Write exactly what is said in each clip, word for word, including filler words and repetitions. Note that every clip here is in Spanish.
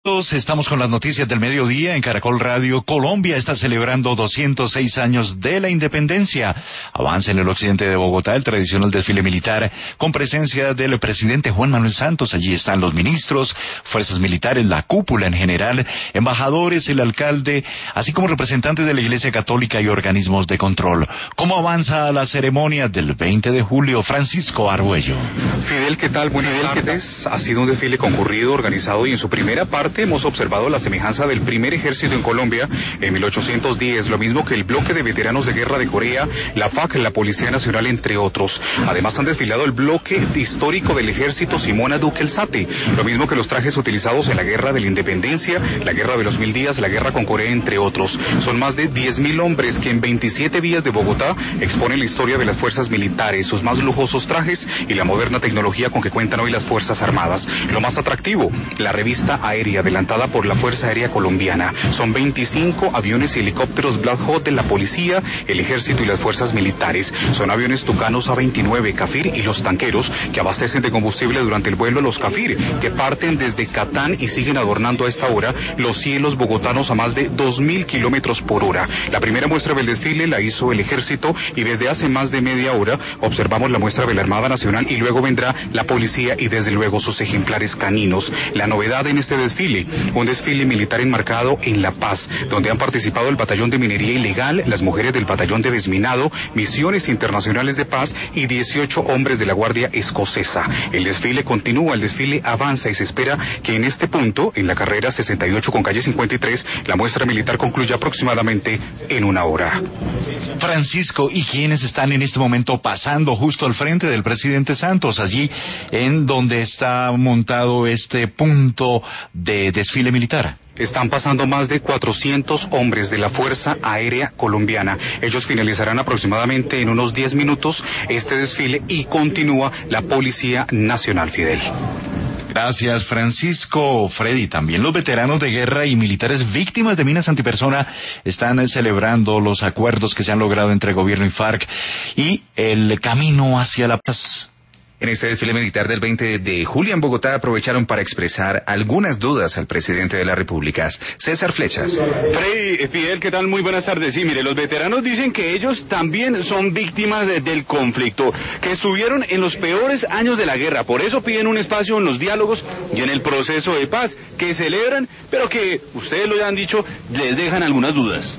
Estamos con las noticias del mediodía en Caracol Radio. Colombia está celebrando doscientos seis años de la independencia. Avanza en el occidente de Bogotá el tradicional desfile militar con presencia del presidente Juan Manuel Santos. Allí están los ministros, fuerzas militares, la cúpula en general, embajadores, el alcalde, así como representantes de la Iglesia Católica y organismos de control. ¿Cómo avanza la ceremonia del veinte de julio? Francisco Argüello. Fidel, ¿qué tal? Buenas Fidel, tardes. Ha sido un desfile concurrido, organizado, y en su primera parte hemos observado la semejanza del primer ejército en Colombia en mil ochocientos diez, lo mismo que el bloque de veteranos de guerra de Corea, la F A C, la Policía Nacional, entre otros. Además han desfilado el bloque histórico del ejército Simona Duque el Sate, lo mismo que los trajes utilizados en la guerra de la independencia, la guerra de los mil días, la guerra con Corea, entre otros. Son más de diez mil hombres que en veintisiete vías de Bogotá exponen la historia de las fuerzas militares, sus más lujosos trajes y la moderna tecnología con que cuentan hoy las Fuerzas Armadas. Lo más atractivo, la revista aérea adelantada por la Fuerza Aérea Colombiana. Son veinticinco aviones y helicópteros Black Hawk de la policía, el ejército y las fuerzas militares. Son aviones Tucanos A veintinueve Cafir y los tanqueros que abastecen de combustible durante el vuelo a los Cafir, que parten desde Catán y siguen adornando a esta hora los cielos bogotanos a más de dos mil kilómetros por hora. La primera muestra del desfile la hizo el ejército y desde hace más de media hora observamos la muestra de la Armada Nacional y luego vendrá la policía y desde luego sus ejemplares caninos. La novedad en este desfile, un desfile militar enmarcado en La Paz, donde han participado el Batallón de Minería Ilegal, las mujeres del Batallón de Desminado, Misiones Internacionales de Paz y dieciocho hombres de la Guardia Escocesa. El desfile continúa, el desfile avanza y se espera que en este punto, en la carrera sesenta y ocho con calle cincuenta y tres, la muestra militar concluya aproximadamente en una hora. Francisco, ¿y quiénes están en este momento pasando justo al frente del presidente Santos, allí en donde está montado este punto de desfile militar? Están pasando más de cuatrocientos hombres de la Fuerza Aérea Colombiana. Ellos finalizarán aproximadamente en unos diez minutos este desfile y continúa la Policía Nacional, Fidel. Gracias, Francisco. Freddy, también los veteranos de guerra y militares víctimas de minas antipersona están celebrando los acuerdos que se han logrado entre gobierno y FARC y el camino hacia la paz. En este desfile militar del veinte de julio en Bogotá aprovecharon para expresar algunas dudas al presidente de la República. César Flechas. Freddy, Fidel, ¿qué tal? Muy buenas tardes. Sí, mire, los veteranos dicen que ellos también son víctimas de, del conflicto, que estuvieron en los peores años de la guerra. Por eso piden un espacio en los diálogos y en el proceso de paz, que celebran, pero que, ustedes lo ya han dicho, les dejan algunas dudas.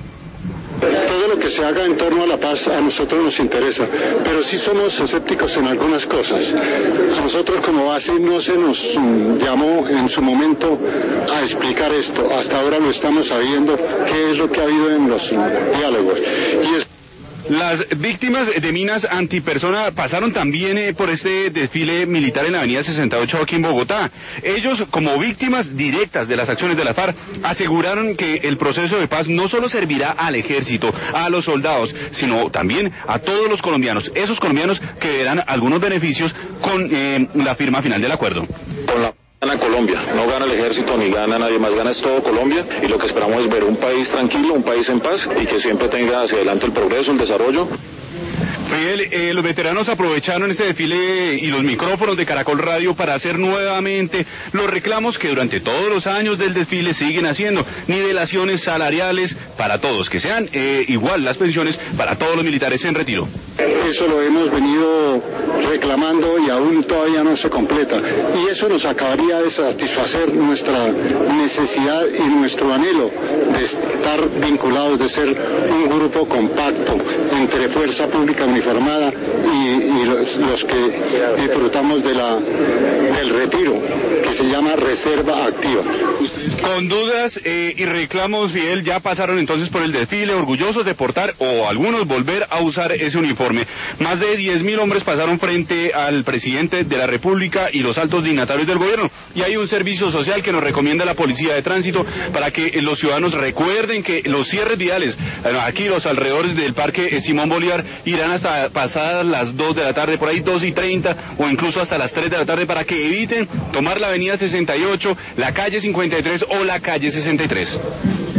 Todo lo que se haga en torno a la paz a nosotros nos interesa, pero sí somos escépticos en algunas cosas. A nosotros como base no se nos llamó en su momento a explicar esto. Hasta ahora lo estamos sabiendo, qué es lo que ha habido en los diálogos. Y es Las víctimas de minas antipersona pasaron también eh, por este desfile militar en la avenida sesenta y ocho aquí en Bogotá. Ellos, como víctimas directas de las acciones de la FARC, aseguraron que el proceso de paz no solo servirá al ejército, a los soldados, sino también a todos los colombianos, esos colombianos que verán algunos beneficios con eh, la firma final del acuerdo. Con la Gana Colombia, no gana el ejército ni gana nadie más, gana es todo Colombia, y lo que esperamos es ver un país tranquilo, un país en paz y que siempre tenga hacia adelante el progreso, el desarrollo. Fidel, eh, los veteranos aprovecharon este desfile y los micrófonos de Caracol Radio para hacer nuevamente los reclamos que durante todos los años del desfile siguen haciendo, nivelaciones salariales para todos, que sean eh, igual las pensiones para todos los militares en retiro. Eso lo hemos venido reclamando y aún todavía no se completa, y eso nos acabaría de satisfacer nuestra necesidad y nuestro anhelo de estar vinculados, de ser un grupo compacto entre fuerza pública uniformada y, y los, los que disfrutamos de la, del retiro, que se llama reserva activa. Con dudas eh, y reclamos, Fidel, ya pasaron entonces por el desfile, orgullosos de portar o algunos volver a usar ese uniforme. Más de diez mil hombres pasaron frente al presidente de la República y los altos dignatarios del gobierno, y hay un servicio social que nos recomienda la Policía de Tránsito para que los ciudadanos recuerden que los cierres viales, aquí los alrededores del Parque Simón Bolívar, irán hasta pasadas las dos de la tarde, por ahí dos y treinta, o incluso hasta las tres de la tarde, para que eviten tomar la avenida sesenta y ocho, la calle cincuenta y tres o la calle sesenta y tres.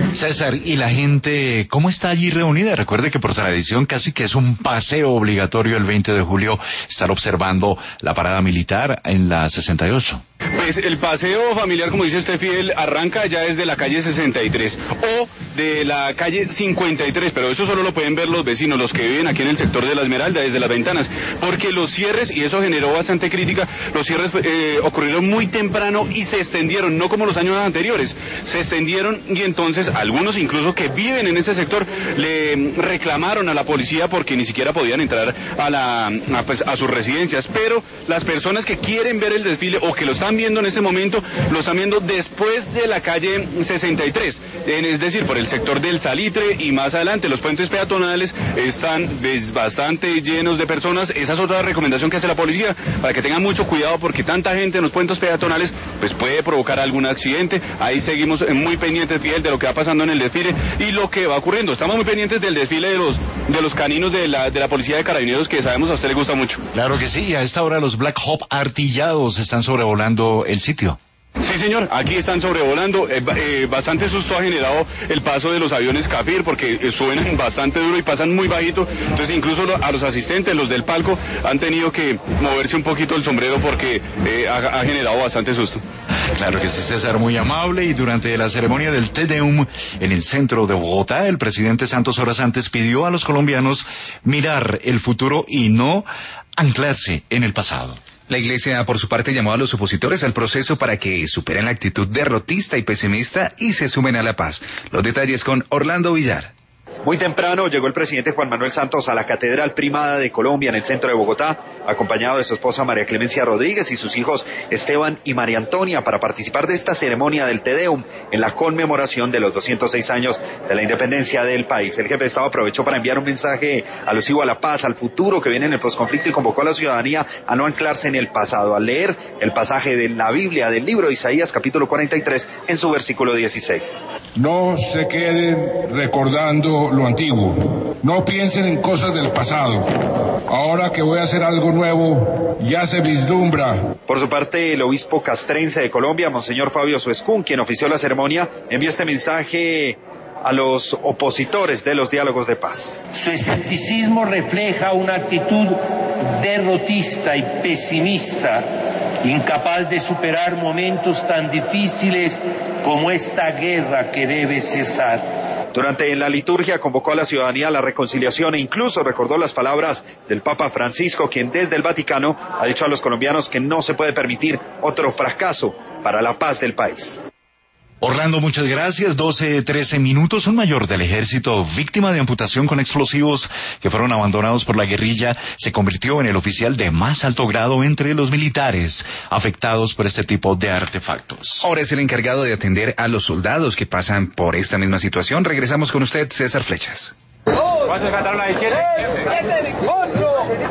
César, ¿y la gente cómo está allí reunida? Recuerde que por tradición casi que es un paseo obligatorio el veinte de julio estar observando la parada militar en la sesenta y ocho. Pues el paseo familiar, como dice usted, Fidel, arranca ya desde la calle sesenta y tres o de la calle cincuenta y tres, pero eso solo lo pueden ver los vecinos, los que viven aquí en el sector de la Esmeralda, desde las ventanas, porque los cierres, y eso generó bastante crítica, los cierres eh, ocurrieron muy temprano y se extendieron, no como los años anteriores, se extendieron y entonces algunos incluso que viven en ese sector le reclamaron a la policía porque ni siquiera podían entrar a, la, a, pues, a sus residencias, pero las personas que quieren ver el desfile o que lo están viendo en este momento, lo están viendo después de la calle sesenta y tres, es decir, por el sector del Salitre y más adelante. Los puentes peatonales están bastante llenos de personas. Esa es otra recomendación que hace la policía, para que tengan mucho cuidado porque tanta gente en los puentes peatonales pues puede provocar algún accidente. Ahí seguimos muy pendientes, Fidel, de lo que va pasando en el desfile y lo que va ocurriendo. Estamos muy pendientes del desfile de los de los caninos de la, de la policía de Carabineros, que sabemos a usted le gusta mucho. Claro que sí, a esta hora los Black Hawk artillados están sobrevolando el sitio. Sí, señor, aquí están sobrevolando, eh, eh, bastante susto ha generado el paso de los aviones Kafir porque eh, suenan bastante duro y pasan muy bajito, entonces incluso lo, a los asistentes, los del palco, han tenido que moverse un poquito el sombrero porque eh, ha, ha generado bastante susto. Claro que sí, César, muy amable. Y durante la ceremonia del Te Deum en el centro de Bogotá, el presidente Santos horas antes pidió a los colombianos mirar el futuro y no anclarse en el pasado. La Iglesia, por su parte, llamó a los opositores al proceso para que superen la actitud derrotista y pesimista y se sumen a la paz. Los detalles con Orlando Villar. Muy temprano llegó el presidente Juan Manuel Santos a la Catedral Primada de Colombia en el centro de Bogotá, acompañado de su esposa María Clemencia Rodríguez y sus hijos Esteban y María Antonia para participar de esta ceremonia del Te Deum en la conmemoración de los doscientos seis años de la independencia del país. El jefe de Estado aprovechó para enviar un mensaje alusivo a la paz, al futuro que viene en el posconflicto y convocó a la ciudadanía a no anclarse en el pasado, al leer el pasaje de la Biblia del libro de Isaías capítulo cuarenta y tres en su versículo dieciséis. No se queden recordando lo antiguo, no piensen en cosas del pasado, ahora que voy a hacer algo nuevo, ya se vislumbra. Por su parte, el obispo castrense de Colombia, Monseñor Fabio Suescún, quien ofició la ceremonia, envió este mensaje a los opositores de los diálogos de paz. Su escepticismo refleja una actitud derrotista y pesimista, incapaz de superar momentos tan difíciles como esta guerra que debe cesar. Durante la liturgia convocó a la ciudadanía a la reconciliación e incluso recordó las palabras del Papa Francisco, quien desde el Vaticano ha dicho a los colombianos que no se puede permitir otro fracaso para la paz del país. Orlando, muchas gracias. doce, trece minutos. Un mayor del ejército, víctima de amputación con explosivos que fueron abandonados por la guerrilla, se convirtió en el oficial de más alto grado entre los militares afectados por este tipo de artefactos. Ahora es el encargado de atender a los soldados que pasan por esta misma situación. Regresamos con usted, César Flechas. ¿Cuántos mataron a siete? ¡Siete! ¡Otro!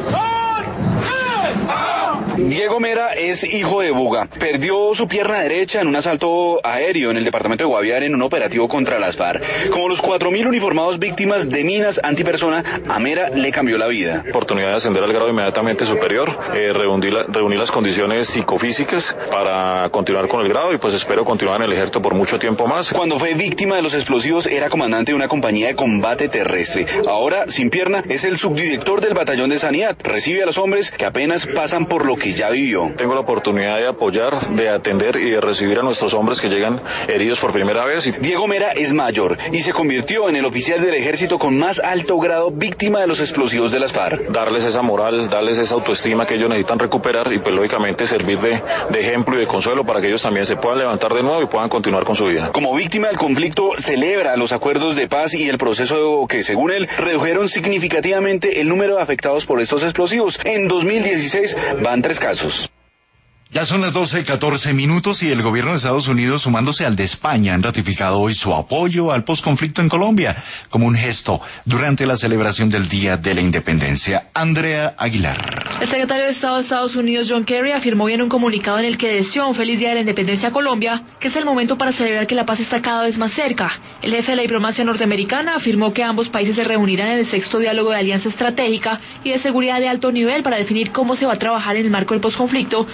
Diego Mera es hijo de Buga. Perdió su pierna derecha en un asalto aéreo en el departamento de Guaviare en un operativo contra las FARC. Como los cuatro mil uniformados víctimas de minas antipersona, a Mera le cambió la vida. Oportunidad de ascender al grado inmediatamente superior, eh, reuní, la, reuní las condiciones psicofísicas para continuar con el grado y pues espero continuar en el ejército por mucho tiempo más. Cuando fue víctima de los explosivos era comandante de una compañía de combate terrestre. Ahora, sin pierna, es el subdirector del batallón de sanidad. Recibe a los hombres que apenas pasan por lo que ya vivió. Tengo la oportunidad de apoyar, de atender y de recibir a nuestros hombres que llegan heridos por primera vez. Diego Mera es mayor y se convirtió en el oficial del ejército con más alto grado víctima de los explosivos de las FARC. Darles esa moral, darles esa autoestima que ellos necesitan recuperar y pues lógicamente servir de, de ejemplo y de consuelo para que ellos también se puedan levantar de nuevo y puedan continuar con su vida. Como víctima del conflicto celebra los acuerdos de paz y el proceso que según él redujeron significativamente el número de afectados por estos explosivos. En dos mil dieciséis van tres casos. Ya son las doce, catorce minutos y el gobierno de Estados Unidos, sumándose al de España, han ratificado hoy su apoyo al posconflicto en Colombia como un gesto durante la celebración del Día de la Independencia. Andrea Aguilar. El secretario de Estado de Estados Unidos, John Kerry, afirmó hoy en un comunicado en el que deseó un feliz Día de la Independencia a Colombia, que es el momento para celebrar que la paz está cada vez más cerca. El jefe de la diplomacia norteamericana afirmó que ambos países se reunirán en el sexto diálogo de alianza estratégica y de seguridad de alto nivel para definir cómo se va a trabajar en el marco del posconflicto tras la firma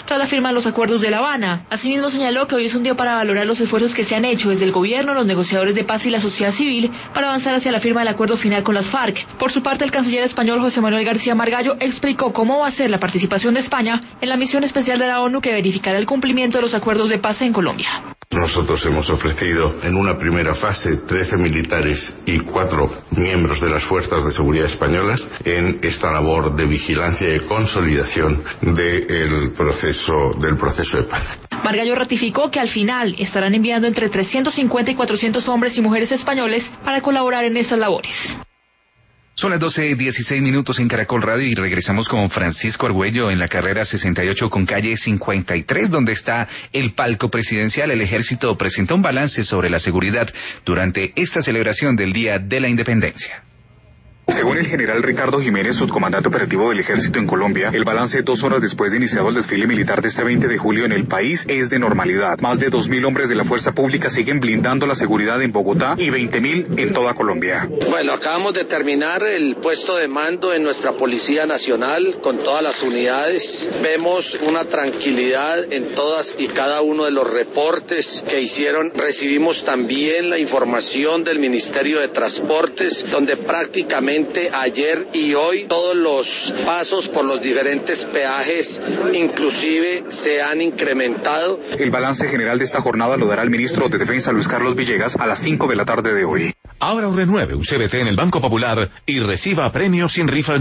firman los acuerdos de La Habana. Asimismo señaló que hoy es un día para valorar los esfuerzos que se han hecho desde el gobierno, los negociadores de paz y la sociedad civil para avanzar hacia la firma del acuerdo final con las FARC. Por su parte, el canciller español José Manuel García Margallo explicó cómo va a ser la participación de España en la misión especial de la ONU que verificará el cumplimiento de los acuerdos de paz en Colombia. Nosotros hemos ofrecido en una primera fase trece militares y cuatro miembros de las fuerzas de seguridad españolas en esta labor de vigilancia y consolidación del proceso, del proceso de paz. Margallo ratificó que al final estarán enviando entre trescientos cincuenta y cuatrocientos hombres y mujeres españoles para colaborar en estas labores. Son las doce dieciséis minutos en Caracol Radio y regresamos con Francisco Argüello en la carrera sesenta y ocho con calle cincuenta y tres, donde está el palco presidencial. El ejército presentó un balance sobre la seguridad durante esta celebración del Día de la Independencia. Según el general Ricardo Jiménez, subcomandante operativo del Ejército en Colombia, el balance dos horas después de iniciado el desfile militar de este veinte de julio en el país es de normalidad. Más de dos mil hombres de la fuerza pública siguen blindando la seguridad en Bogotá y veinte mil en toda Colombia. Bueno, acabamos de terminar el puesto de mando en nuestra Policía Nacional con todas las unidades. Vemos una tranquilidad en todas y cada uno de los reportes que hicieron. Recibimos también la información del Ministerio de Transportes, donde prácticamente ayer y hoy todos los pasos por los diferentes peajes inclusive se han incrementado. El balance general de esta jornada lo dará el ministro de Defensa Luis Carlos Villegas a las cinco de la tarde de hoy. Ahora renueve un C B T en el Banco Popular y reciba premios sin rifas